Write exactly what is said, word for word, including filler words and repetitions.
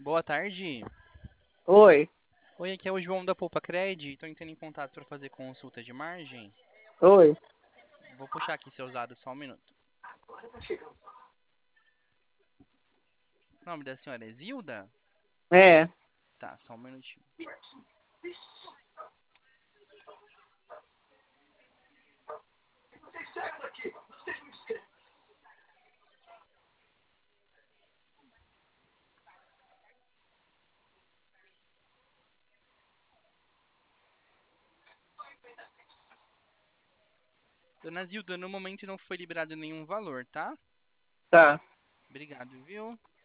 Boa tarde. Oi, Oi, aqui é o João da Poupa Cred. Estou entrando em contato para fazer consulta de margem. oi. Vou puxar aqui seus dados só um minuto. O nome da senhora é Zilda? É, Tá, só um minutinho. Dona Zilda, no momento não foi liberado nenhum valor, tá? tá. Obrigado, viu?